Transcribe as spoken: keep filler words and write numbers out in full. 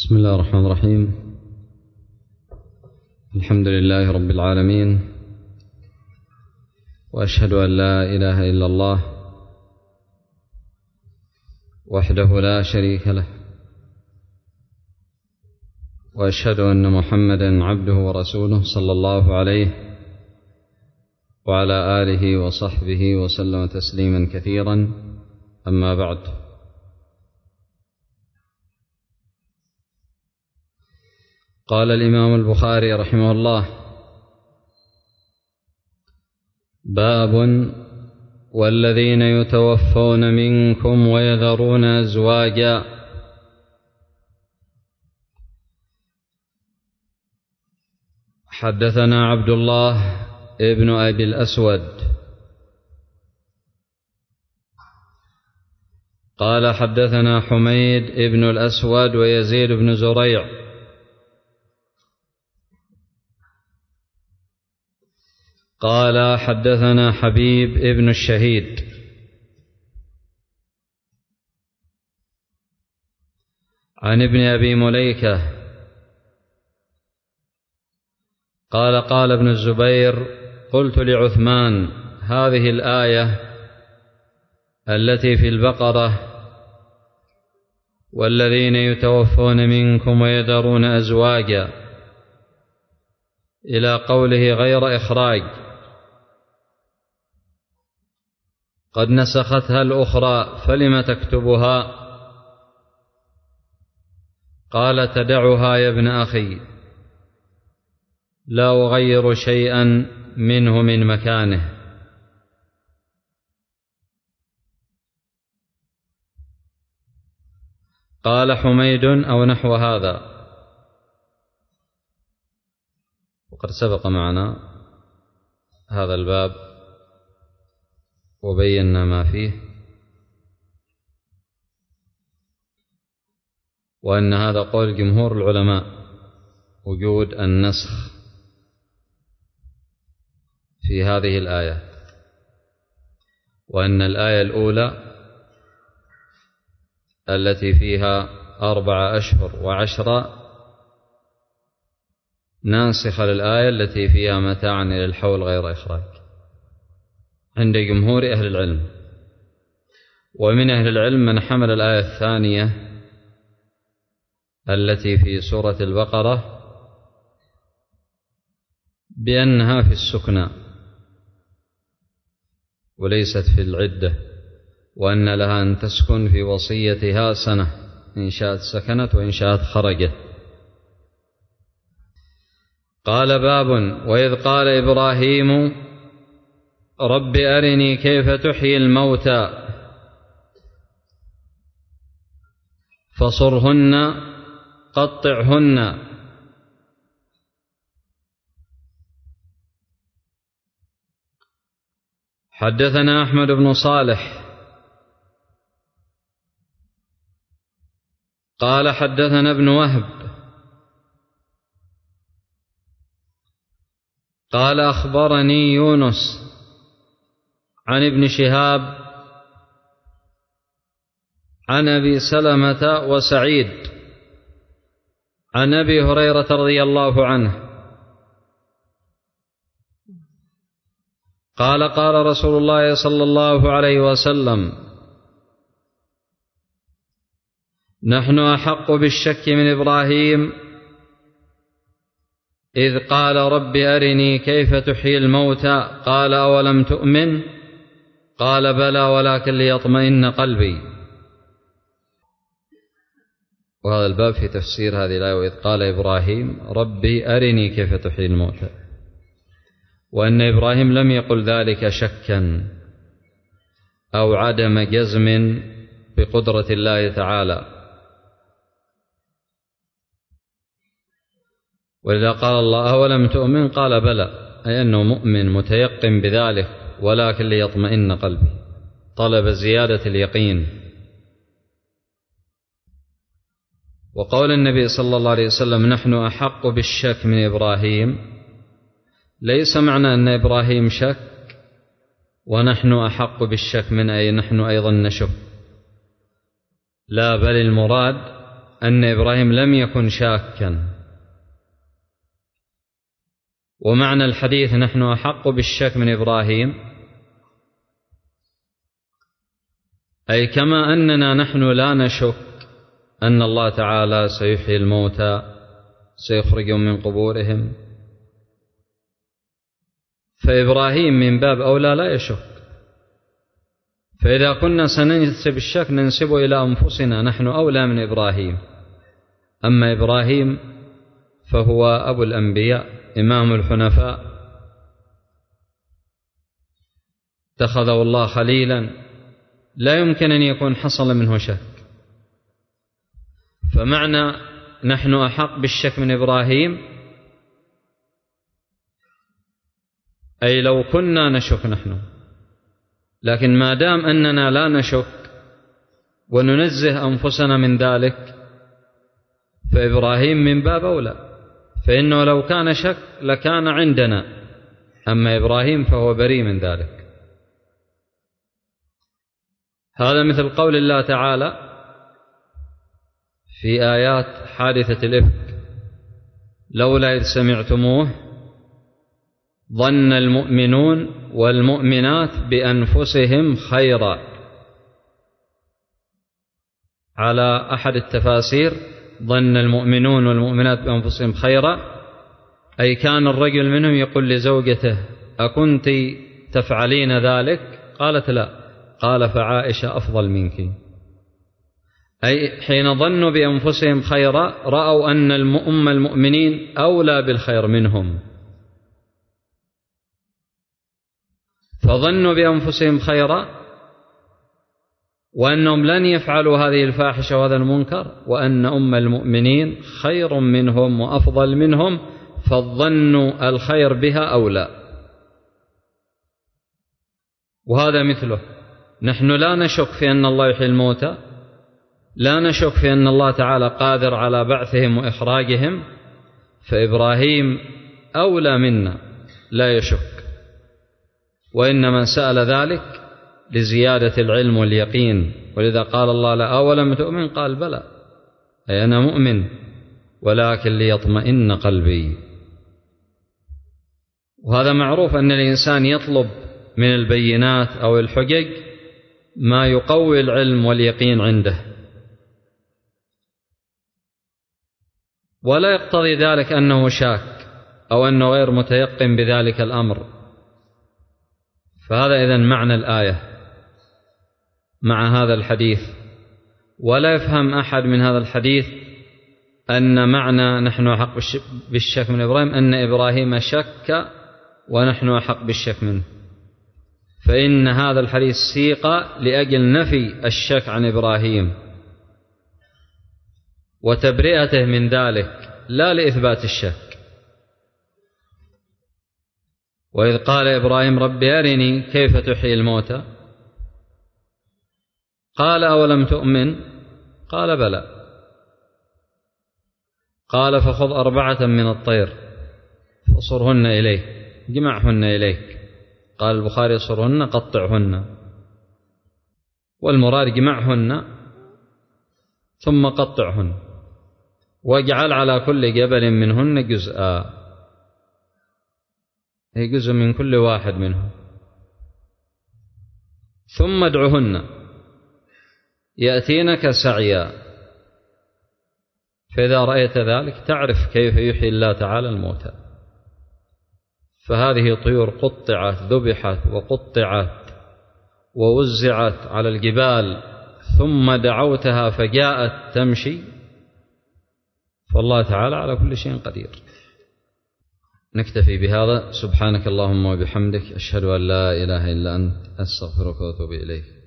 بسم الله الرحمن الرحيم. الحمد لله رب العالمين، وأشهد أن لا إله إلا الله وحده لا شريك له، وأشهد أن محمدا عبده ورسوله صلى الله عليه وعلى آله وصحبه وسلم تسليما كثيرا. أما بعد، قال الإمام البخاري رحمه الله: باب والذين يتوفون منكم ويذرون أزواجا. حدثنا عبد الله ابن أبي الأسود قال حدثنا حميد ابن الأسود ويزيد بن زريع قال حدثنا حبيب ابن الشهيد عن ابن أبي مليكة قال قال ابن الزبير: قلت لعثمان: هذه الآية التي في البقرة والذين يتوفون منكم ويذرون أزواجا إلى قوله غير إخراج قد نسختها الأخرى فلم تكتبها؟ قال: تدعها يا ابن أخي، لا أغير شيئا منه من مكانه. قال حميد: أو نحو هذا. وقد سبق معنا هذا الباب وبينا ما فيه، وأن هذا قول جمهور العلماء وجود النسخ في هذه الآية، وأن الآية الأولى التي فيها أربع أشهر وعشرة ناسخة للآية التي فيها متاعا إلى الحول غير إخراج عند جمهور أهل العلم. ومن أهل العلم من حمل الآية الثانية التي في سورة البقرة بأنها في السكنى وليست في العدة، وأن لها أن تسكن في وصيتها سنة، إن شاءت سكنت وإن شاءت خرجت. قال: باب وإذ قال إبراهيم: رب أرني كيف تحيي الموتى فصرهن قطعهن. حدثنا أحمد بن صالح قال حدثنا ابن وهب قال أخبرني يونس عن ابن شهاب عن أبي سلمة وسعيد عن أبي هريرة رضي الله عنه قال: قال رسول الله صلى الله عليه وسلم: نحن أحق بالشك من إبراهيم إذ قال: رب أرني كيف تحيي الموتى قال: أولم تؤمن؟ قال: بلى ولكن ليطمئن قلبي. وهذا الباب في تفسير هذه الآية: وإذ قال إبراهيم: ربي أرني كيف تحيي الموتى، وأن إبراهيم لم يقل ذلك شكا أو عدم جزم بقدرة الله تعالى، ولذا قال الله: أولم تؤمن؟ قال: بلى، أي أنه مؤمن متيقن بذلك، ولكن ليطمئن قلبي، طلب زيادة اليقين. وقول النبي صلى الله عليه وسلم: نحن أحق بالشك من إبراهيم، ليس معنى أن إبراهيم شك ونحن أحق بالشك من، أي نحن أيضا نشك، لا، بل المراد أن إبراهيم لم يكن شاكا. ومعنى الحديث نحن أحق بالشك من إبراهيم، أي كما أننا نحن لا نشك أن الله تعالى سيحيي الموتى سيخرجهم من قبورهم، فإبراهيم من باب أولى لا يشك. فإذا كنا سننسب الشك ننسبه إلى أنفسنا، نحن أولى من إبراهيم. أما إبراهيم فهو أبو الأنبياء إمام الحنفاء، اتخذه الله خليلا، لا يمكن أن يكون حصل منه شك. فمعنى نحن أحق بالشك من إبراهيم أي لو كنا نشك نحن، لكن ما دام أننا لا نشك وننزه أنفسنا من ذلك فإبراهيم من باب أولى، فإنه لو كان شك لكان عندنا، أما إبراهيم فهو بريء من ذلك. هذا مثل قول الله تعالى في آيات حادثة الإفك: لولا إذ سمعتموه ظن المؤمنون والمؤمنات بأنفسهم خيرا. على أحد التفاسير ظن المؤمنون والمؤمنات بأنفسهم خيرا، أي كان الرجل منهم يقول لزوجته: أكنت تفعلين ذلك؟ قالت: لا. قال: فعائشة أفضل منك. أي حين ظنوا بأنفسهم خيرا رأوا أن أم المؤمنين أولى بالخير منهم، فظنوا بأنفسهم خيرا وأنهم لن يفعلوا هذه الفاحشة وهذا المنكر، وأن أم المؤمنين خير منهم وأفضل منهم، فالظن الخير بها أولى. وهذا مثله، نحن لا نشك في أن الله يحيي الموتى، لا نشك في أن الله تعالى قادر على بعثهم وإخراجهم، فإبراهيم أولى منا لا يشك، وإنما سأل ذلك لزيادة العلم واليقين. ولذا قال الله: لا أولم تؤمن؟ قال: بلى، أي أنا مؤمن ولكن ليطمئن قلبي. وهذا معروف أن الإنسان يطلب من البينات أو الحجج ما يقوي العلم واليقين عنده، ولا يقتضي ذلك أنه شاك أو أنه غير متيقن بذلك الأمر. فهذا إذن معنى الآية مع هذا الحديث. ولا يفهم أحد من هذا الحديث أن معنى نحن أحق بالشك من إبراهيم أن إبراهيم شك ونحن أحق بالشك منه، فإن هذا الحديث سيق لأجل نفي الشك عن إبراهيم وتبرئته من ذلك، لا لإثبات الشك. وإذ قال إبراهيم: رب أرني كيف تحيي الموتى؟ قال: أولم تؤمن؟ قال: بلى. قال: فخذ أربعة من الطير فصرهن إليك، جمعهن إليك. قال البخاري: صرهن قطعهن، والمراد جمعهن ثم قطعهن، واجعل على كل جبل منهن جزءا، هي جزء من كل واحد منهم، ثم ادعهن يأتينك سعيا، فإذا رأيت ذلك تعرف كيف يحيي الله تعالى الموتى. فهذه طيور قطعت ذبحت وقطعت ووزعت على الجبال، ثم دعوتها فجاءت تمشي، فالله تعالى على كل شيء قدير. نكتفي بهذا. سبحانك اللهم وبحمدك، أشهد أن لا إله إلا أنت، أستغفرك وأتوب إليك.